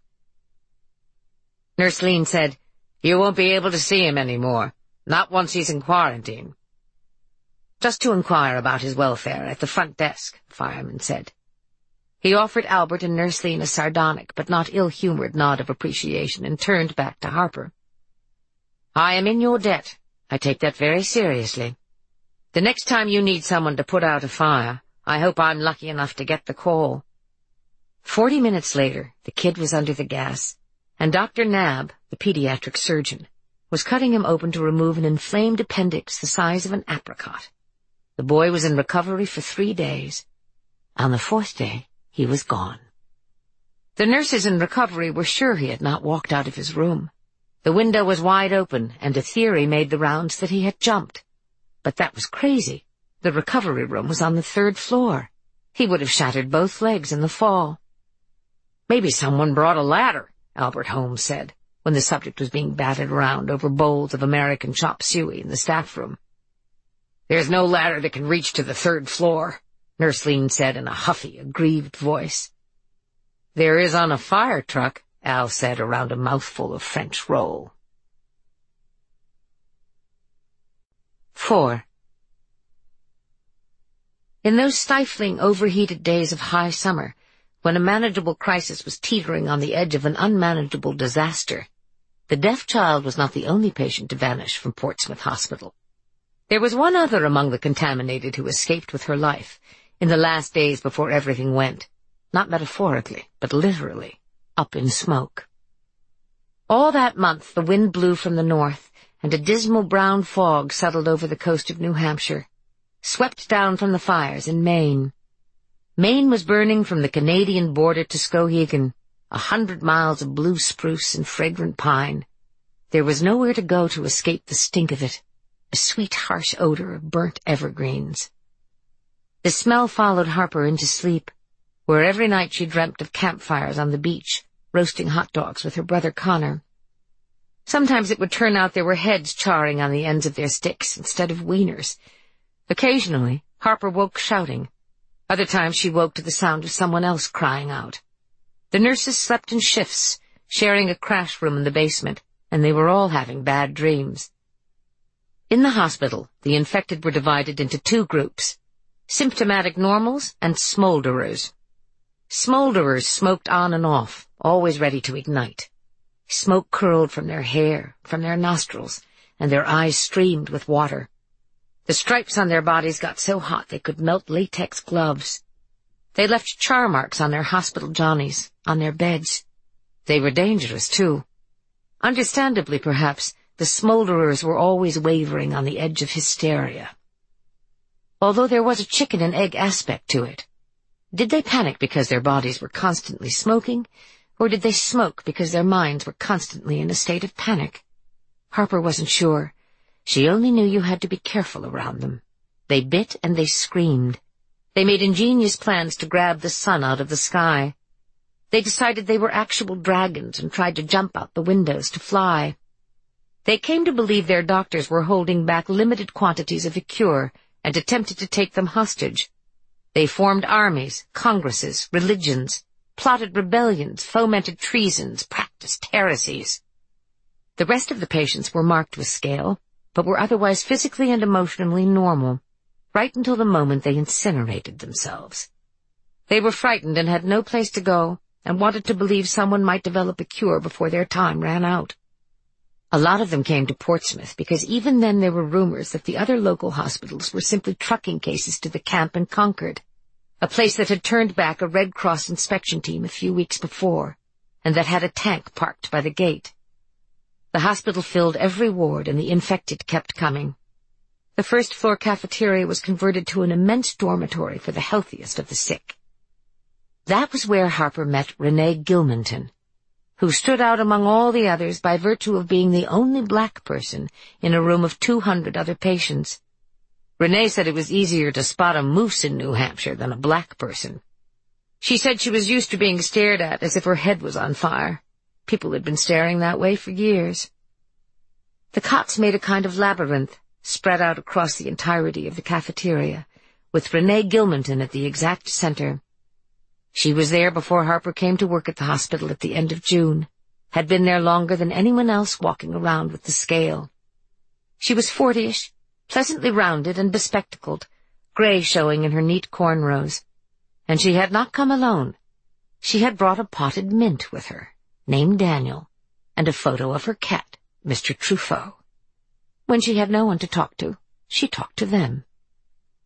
Nurse Lean said, You won't be able to see him any more, not once he's in quarantine. Just to inquire about his welfare at the front desk, the fireman said. He offered Albert and Nurse Lean a sardonic but not ill-humored nod of appreciation and turned back to Harper. I am in your debt. I take that very seriously. The next time you need someone to put out a fire, I hope I'm lucky enough to get the call." Forty minutes later, the kid was under the gas, and Doctor Knabb, the pediatric surgeon, was cutting him open to remove an inflamed appendix the size of an apricot. The boy was in recovery for three days. On the fourth day, he was gone. The nurses in recovery were sure he had not walked out of his room. The window was wide open, and a theory made the rounds that he had jumped. But that was crazy. The recovery room was on the third floor. He would have shattered both legs in the fall. "Maybe someone brought a ladder," Albert Holmes said, when the subject was being batted around over bowls of American chop suey in the staff room. "There's no ladder that can reach to the third floor," Nurse Lean said in a huffy, aggrieved voice. "There is on a fire truck," Al said around a mouthful of French roll. Four. In those stifling, overheated days of high summer, when a manageable crisis was teetering on the edge of an unmanageable disaster, the deaf child was not the only patient to vanish from Portsmouth Hospital. There was one other among the contaminated who escaped with her life in the last days before everything went, not metaphorically, but literally, up in smoke. All that month the wind blew from the north, and a dismal brown fog settled over the coast of New Hampshire, swept down from the fires in Maine. Maine was burning from the Canadian border to Skowhegan, a hundred miles of blue spruce and fragrant pine. There was nowhere to go to escape the stink of it, a sweet, harsh odor of burnt evergreens. The smell followed Harper into sleep, where every night she dreamt of campfires on the beach, roasting hot dogs with her brother Connor. Sometimes it would turn out there were heads charring on the ends of their sticks instead of wieners. Occasionally, Harper woke shouting. Other times she woke to the sound of someone else crying out. The nurses slept in shifts, sharing a crash room in the basement, and they were all having bad dreams. In the hospital, the infected were divided into two groups, symptomatic normals and smolderers. Smolderers smoked on and off, always ready to ignite. Smoke curled from their hair, from their nostrils, and their eyes streamed with water. The stripes on their bodies got so hot they could melt latex gloves. They left char marks on their hospital johnnies, on their beds. They were dangerous, too. Understandably, perhaps, the smolderers were always wavering on the edge of hysteria. Although there was a chicken and egg aspect to it. Did they panic because their bodies were constantly smoking, or did they smoke because their minds were constantly in a state of panic? Harper wasn't sure. She only knew you had to be careful around them. They bit and they screamed. They made ingenious plans to grab the sun out of the sky. They decided they were actual dragons and tried to jump out the windows to fly. They came to believe their doctors were holding back limited quantities of a cure and attempted to take them hostage. They formed armies, congresses, religions, plotted rebellions, fomented treasons, practiced heresies. The rest of the patients were marked with scale, but were otherwise physically and emotionally normal, right until the moment they incinerated themselves. They were frightened and had no place to go, and wanted to believe someone might develop a cure before their time ran out. A lot of them came to Portsmouth because even then there were rumors that the other local hospitals were simply trucking cases to the camp in Concord, a place that had turned back a Red Cross inspection team a few weeks before, and that had a tank parked by the gate. The hospital filled every ward, and the infected kept coming. The first-floor cafeteria was converted to an immense dormitory for the healthiest of the sick. That was where Harper met Renee Gilmanton, who stood out among all the others by virtue of being the only black person in a room of two hundred other patients. Renee said it was easier to spot a moose in New Hampshire than a black person. She said she was used to being stared at as if her head was on fire. People had been staring that way for years. The cots made a kind of labyrinth, spread out across the entirety of the cafeteria, with Renee Gilmanton at the exact center. She was there before Harper came to work at the hospital at the end of June, had been there longer than anyone else walking around with the scale. She was fortyish, pleasantly rounded and bespectacled, gray showing in her neat cornrows. And she had not come alone. She had brought a potted mint with her, named Daniel, and a photo of her cat, Mister Truffaut. When she had no one to talk to, she talked to them.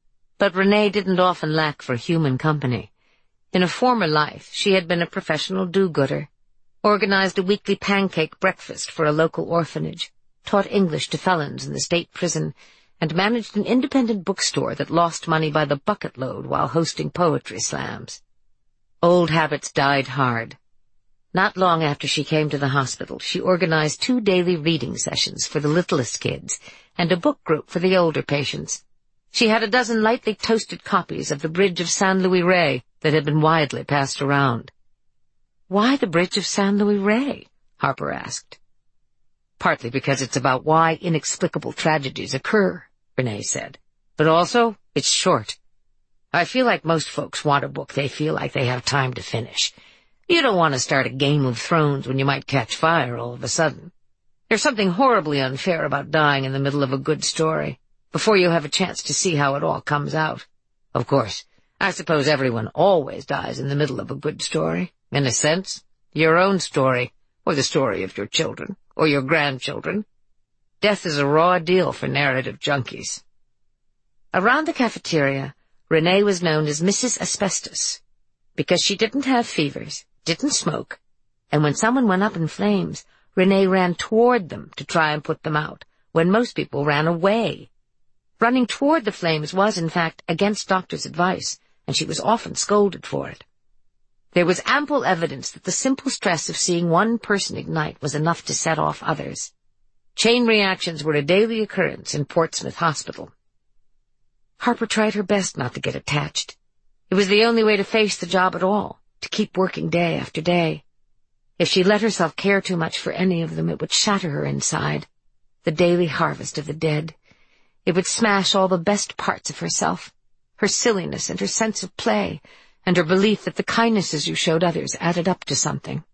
But Renee didn't often lack for human company. In a former life, she had been a professional do-gooder, organized a weekly pancake breakfast for a local orphanage, taught English to felons in the state prison, and managed an independent bookstore that lost money by the bucket load while hosting poetry slams. Old habits died hard. Not long after she came to the hospital, she organized two daily reading sessions for the littlest kids and a book group for the older patients. She had a dozen lightly toasted copies of The Bridge of San Luis Rey that had been widely passed around. "Why the Bridge of San Luis Rey?" Harper asked. "Partly because it's about why inexplicable tragedies occur," Renee said. "But also, it's short. I feel like most folks want a book they feel like they have time to finish. You don't want to start a Game of Thrones when you might catch fire all of a sudden. There's something horribly unfair about dying in the middle of a good story, before you have a chance to see how it all comes out. Of course, I suppose everyone always dies in the middle of a good story. In a sense, your own story, or the story of your children, or your grandchildren. Death is a raw deal for narrative junkies." Around the cafeteria, Renee was known as Missus Asbestos, because she didn't have fevers, didn't smoke, and when someone went up in flames, Renee ran toward them to try and put them out, when most people ran away. Running toward the flames was, in fact, against doctors' advice, and she was often scolded for it. There was ample evidence that the simple stress of seeing one person ignite was enough to set off others. Chain reactions were a daily occurrence in Portsmouth Hospital. Harper tried her best not to get attached. It was the only way to face the job at all, to keep working day after day. If she let herself care too much for any of them, it would shatter her inside, the daily harvest of the dead. It would smash all the best parts of herself, her silliness and her sense of play, and her belief that the kindnesses you showed others added up to something.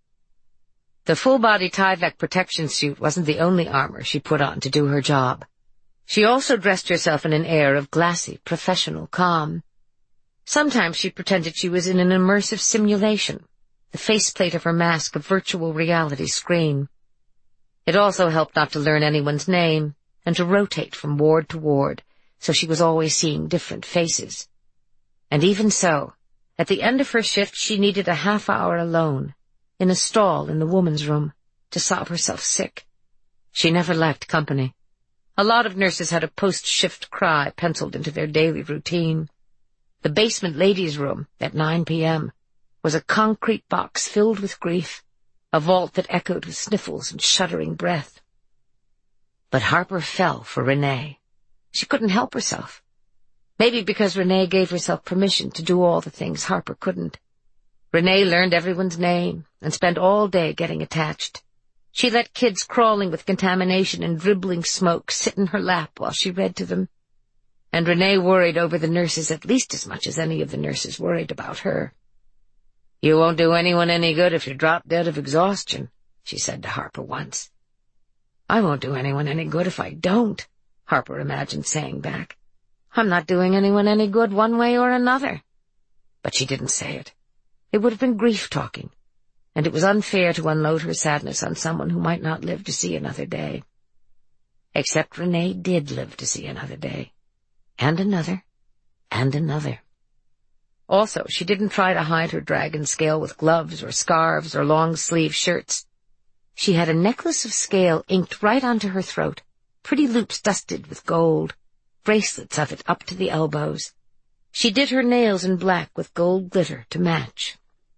The full-body Tyvek protection suit wasn't the only armor she put on to do her job. She also dressed herself in an air of glassy, professional calm. Sometimes she pretended she was in an immersive simulation, the faceplate of her mask a virtual reality screen. It also helped not to learn anyone's name and to rotate from ward to ward, so she was always seeing different faces. And even so, at the end of her shift she needed a half hour alone, in a stall in the woman's room, to sob herself sick. She never lacked company. A lot of nurses had a post-shift cry penciled into their daily routine. The basement ladies' room, at nine p.m., was a concrete box filled with grief, a vault that echoed with sniffles and shuddering breath. But Harper fell for Renee. She couldn't help herself. Maybe because Renee gave herself permission to do all the things Harper couldn't. Renee learned everyone's name and spent all day getting attached. She let kids crawling with contamination and dribbling smoke sit in her lap while she read to them. And Renee worried over the nurses at least as much as any of the nurses worried about her. "You won't do anyone any good if you drop dead of exhaustion," she said to Harper once. "I won't do anyone any good if I don't," Harper imagined saying back. "I'm not doing anyone any good one way or another." But she didn't say it. It would have been grief-talking, and it was unfair to unload her sadness on someone who might not live to see another day. Except Renee did live to see another day, and another, and another. Also, she didn't try to hide her dragon scale with gloves or scarves or long-sleeve shirts. She had a necklace of scale inked right onto her throat, pretty loops dusted with gold, bracelets of it up to the elbows. She did her nails in black with gold glitter to match.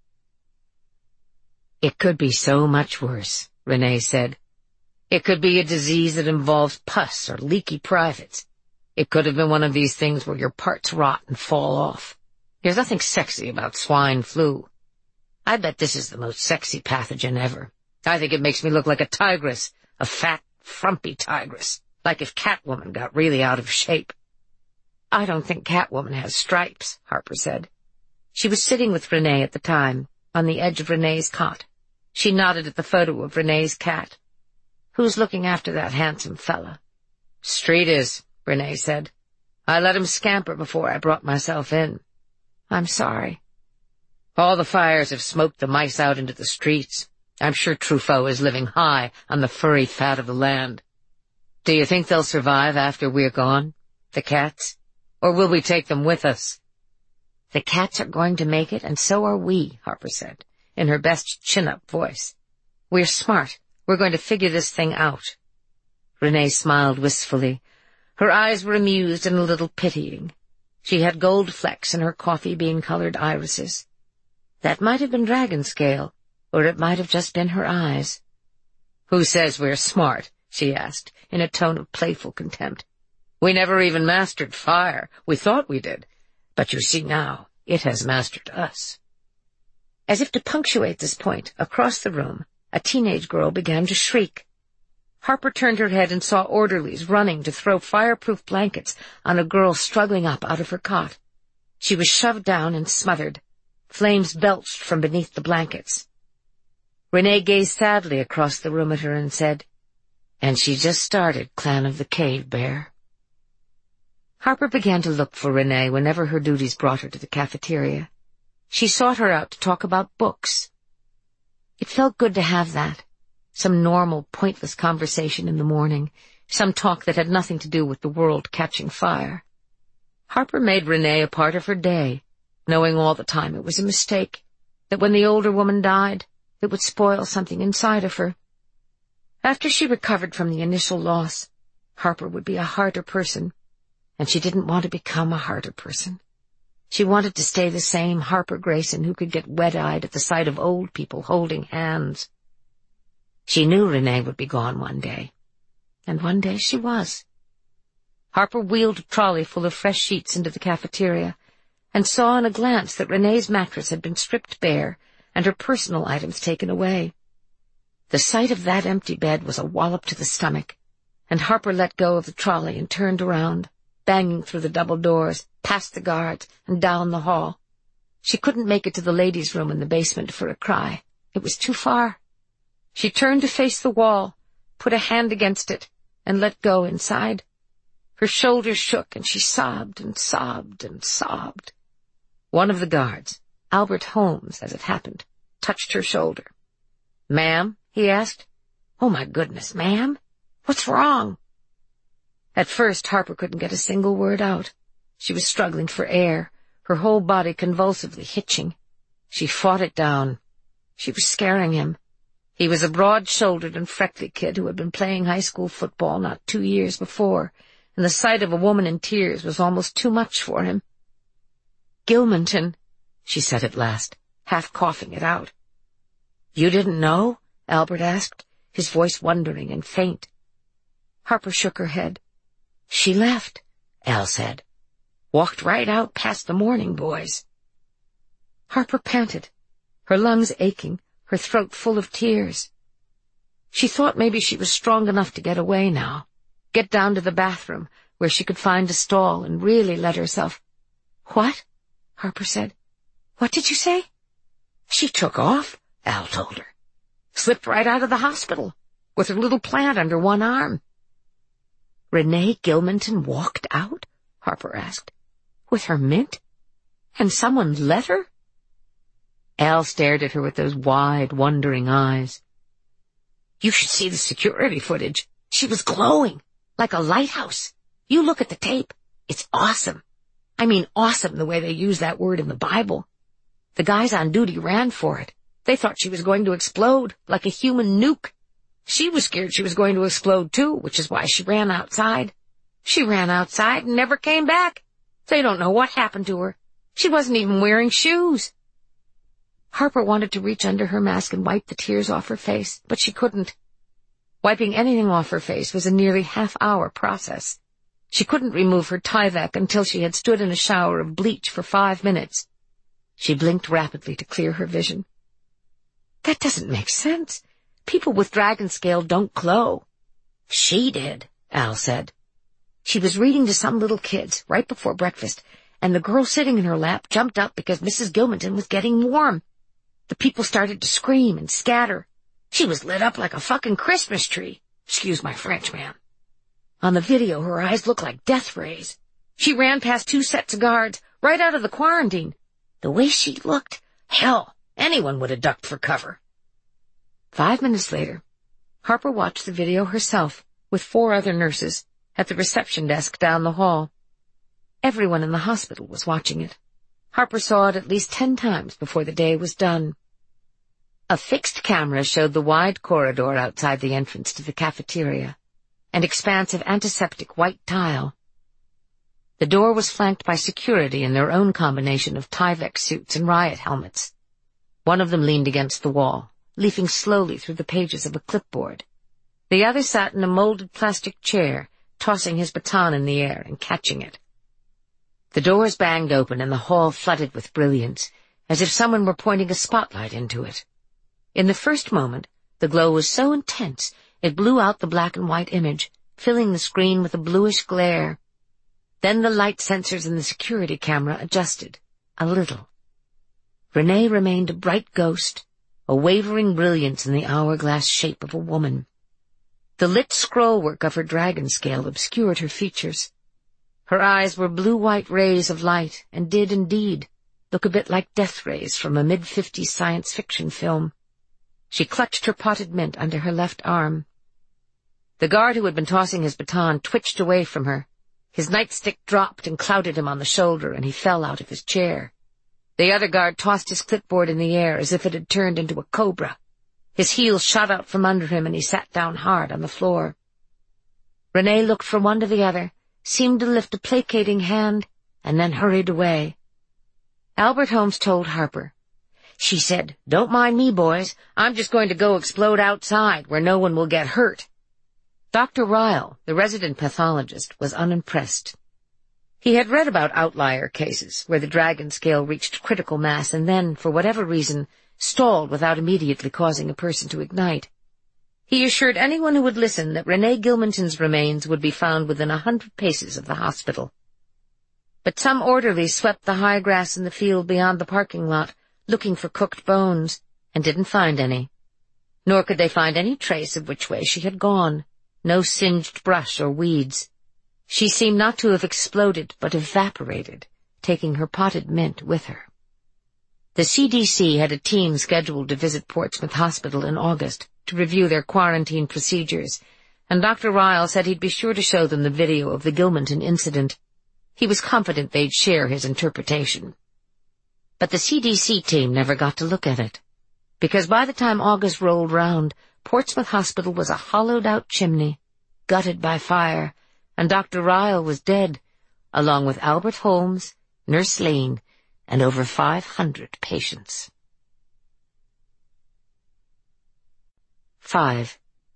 "It could be so much worse," Renee said. "It could be a disease that involves pus or leaky privates. It could have been one of these things where your parts rot and fall off. There's nothing sexy about swine flu. I bet this is the most sexy pathogen ever. I think it makes me look like a tigress, a fat, frumpy tigress, like if Catwoman got really out of shape." "I don't think Catwoman has stripes," Harper said. She was sitting with Renee at the time, on the edge of Renee's cot. She nodded at the photo of Renee's cat. "Who's looking after that handsome fella?" "Street is," Renee said. "I let him scamper before I brought myself in." "I'm sorry." "All the fires have smoked the mice out into the streets. I'm sure Truffaut is living high on the furry fat of the land. Do you think they'll survive after we're gone, the cats? or will we take them with us? The cats are going to make it, and so are we, Harper said, in her best chin-up voice. We're smart. We're going to figure this thing out. Renee smiled wistfully. Her eyes were amused and a little pitying. She had gold flecks in her coffee-bean-colored irises. That might have been dragon scale, or it might have just been her eyes. Who says we're smart? She asked, in a tone of playful contempt. We never even mastered fire. We thought we did. But you see now, it has mastered us. As if to punctuate this point, across the room, a teenage girl began to shriek. Harper turned her head and saw orderlies running to throw fireproof blankets on a girl struggling up out of her cot. She was shoved down and smothered. Flames belched from beneath the blankets. Renee gazed sadly across the room at her and said, "And she just started, Clan of the Cave Bear." Harper began to look for Renee whenever her duties brought her to the cafeteria. She sought her out to talk about books. It felt good to have that. Some normal, pointless conversation in the morning, some talk that had nothing to do with the world catching fire. Harper made Renee a part of her day, knowing all the time it was a mistake, that when the older woman died, it would spoil something inside of her. After she recovered from the initial loss, Harper would be a harder person, and she didn't want to become a harder person. She wanted to stay the same Harper Grayson who could get wet-eyed at the sight of old people holding hands. She knew Renee would be gone one day, and one day she was. Harper wheeled a trolley full of fresh sheets into the cafeteria, and saw in a glance that Renee's mattress had been stripped bare and her personal items taken away. The sight of that empty bed was a wallop to the stomach, and Harper let go of the trolley and turned around, banging through the double doors, past the guards, and down the hall. She couldn't make it to the ladies' room in the basement for a cry. It was too far. She turned to face the wall, put a hand against it, and let go inside. Her shoulders shook, and she sobbed and sobbed and sobbed. One of the guards, Albert Holmes, as it happened, touched her shoulder. "Ma'am?" he asked. "Oh, my goodness, ma'am? What's wrong?" At first, Harper couldn't get a single word out. She was struggling for air, her whole body convulsively hitching. She fought it down. She was scaring him. He was a broad-shouldered and freckly kid who had been playing high school football not two years before, and the sight of a woman in tears was almost too much for him. "Gilmanton," she said at last, half coughing it out. "You didn't know?" Albert asked, his voice wondering and faint. Harper shook her head. "She left," Al said. "Walked right out past the Morning Boys." Harper panted, her lungs aching, her throat full of tears. She thought maybe she was strong enough to get away now, get down to the bathroom where she could find a stall and really let herself. "What?" Harper said. "What did you say?" "She took off," Al told her. "Slipped right out of the hospital, with her little plant under one arm." "Renee Gilmanton walked out?" Harper asked. "With her mint? And someone let her?" Al stared at her with those wide, wondering eyes. "You should see the security footage. She was glowing, like a lighthouse. You look at the tape. It's awesome. I mean awesome the way they use that word in the Bible. The guys on duty ran for it. They thought she was going to explode, like a human nuke. She was scared she was going to explode too, which is why she ran outside. She ran outside and never came back. They don't know what happened to her. She wasn't even wearing shoes." Harper wanted to reach under her mask and wipe the tears off her face, but she couldn't. Wiping anything off her face was a nearly half-hour process. She couldn't remove her Tyvek until she had stood in a shower of bleach for five minutes. She blinked rapidly to clear her vision. "That doesn't make sense. People with dragon scale don't glow." "She did," Al said. "She was reading to some little kids right before breakfast, and the girl sitting in her lap jumped up because Missus Gilmanton was getting warm. The people started to scream and scatter. She was lit up like a fucking Christmas tree. Excuse my French, ma'am. On the video, her eyes looked like death rays. She ran past two sets of guards, right out of the quarantine. The way she looked, hell, anyone would have ducked for cover." Five minutes later, Harper watched the video herself, with four other nurses, at the reception desk down the hall. Everyone in the hospital was watching it. Harper saw it at least ten times before the day was done. A fixed camera showed the wide corridor outside the entrance to the cafeteria, an expanse of antiseptic white tile. The door was flanked by security in their own combination of Tyvek suits and riot helmets. One of them leaned against the wall, leafing slowly through the pages of a clipboard. The other sat in a molded plastic chair, tossing his baton in the air and catching it. The doors banged open and the hall flooded with brilliance, as if someone were pointing a spotlight into it. In the first moment, the glow was so intense it blew out the black and white image, filling the screen with a bluish glare. Then the light sensors in the security camera adjusted, a little. Renee remained a bright ghost, a wavering brilliance in the hourglass shape of a woman. The lit scrollwork of her dragon scale obscured her features. Her eyes were blue-white rays of light, and did, indeed, look a bit like death rays from a mid-fifties science fiction film. She clutched her potted mint under her left arm. The guard who had been tossing his baton twitched away from her. His nightstick dropped and clouted him on the shoulder, and he fell out of his chair. The other guard tossed his clipboard in the air as if it had turned into a cobra. His heels shot out from under him, and he sat down hard on the floor. Renee looked from one to the other, seemed to lift a placating hand, and then hurried away. Albert Holmes told Harper. She said, "Don't mind me, boys. I'm just going to go explode outside, where no one will get hurt." Doctor Ryle, the resident pathologist, was unimpressed. He had read about outlier cases, where the dragon scale reached critical mass and then, for whatever reason, stalled without immediately causing a person to ignite. He assured anyone who would listen that Renee Gilmanton's remains would be found within a hundred paces of the hospital. But some orderlies swept the high grass in the field beyond the parking lot, looking for cooked bones, and didn't find any. Nor could they find any trace of which way she had gone, no singed brush or weeds. She seemed not to have exploded, but evaporated, taking her potted mint with her. The C D C had a team scheduled to visit Portsmouth Hospital in August to review their quarantine procedures, and Doctor Ryle said he'd be sure to show them the video of the Gilmanton incident. He was confident they'd share his interpretation. But the C D C team never got to look at it, because by the time August rolled round, Portsmouth Hospital was a hollowed-out chimney, gutted by fire, and Doctor Ryle was dead, along with Albert Holmes, Nurse Lane, and over five hundred patients. Five.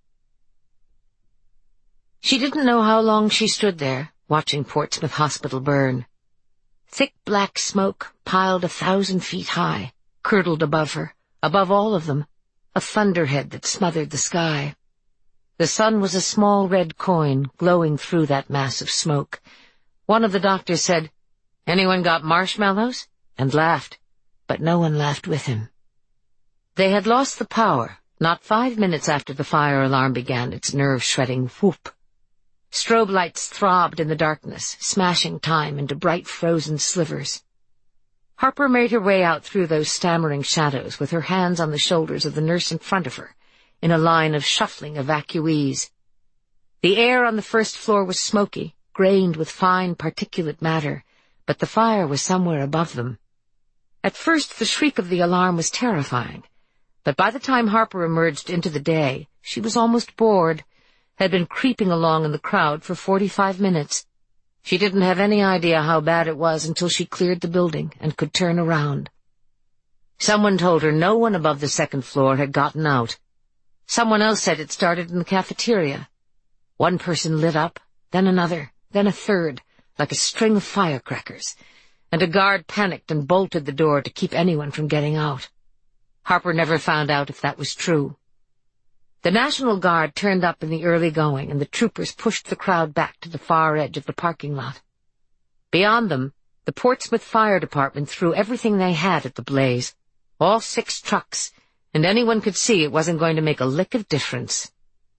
She didn't know how long she stood there, watching Portsmouth Hospital burn. Thick black smoke, piled a thousand feet high, curdled above her, above all of them, a thunderhead that smothered the sky. The sun was a small red coin glowing through that mass of smoke. One of the doctors said, "Anyone got marshmallows?" and laughed, but no one laughed with him. They had lost the power, not five minutes after the fire alarm began its nerve-shredding whoop. Strobe lights throbbed in the darkness, smashing time into bright frozen slivers. Harper made her way out through those stammering shadows with her hands on the shoulders of the nurse in front of her, in a line of shuffling evacuees. The air on the first floor was smoky, grained with fine particulate matter, but the fire was somewhere above them. At first the shriek of the alarm was terrifying, but by the time Harper emerged into the day, she was almost bored, had been creeping along in the crowd for forty-five minutes. She didn't have any idea how bad it was until she cleared the building and could turn around. Someone told her no one above the second floor had gotten out. Someone else said it started in the cafeteria. One person lit up, then another, then a third, like a string of firecrackers, and a guard panicked and bolted the door to keep anyone from getting out. Harper never found out if that was true. The National Guard turned up in the early going, and the troopers pushed the crowd back to the far edge of the parking lot. Beyond them, the Portsmouth Fire Department threw everything they had at the blaze, all six trucks, and anyone could see it wasn't going to make a lick of difference.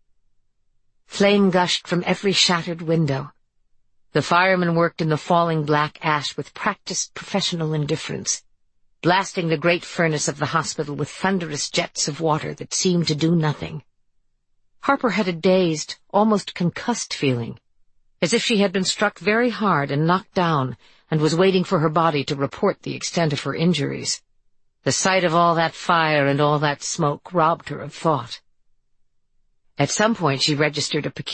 Flame gushed from every shattered window. The firemen worked in the falling black ash with practiced professional indifference, blasting the great furnace of the hospital with thunderous jets of water that seemed to do nothing. Harper had a dazed, almost concussed feeling. as if she had been struck very hard and knocked down and was waiting for her body to report the extent of her injuries. The sight of all that fire and all that smoke robbed her of thought. At some point she registered a peculiar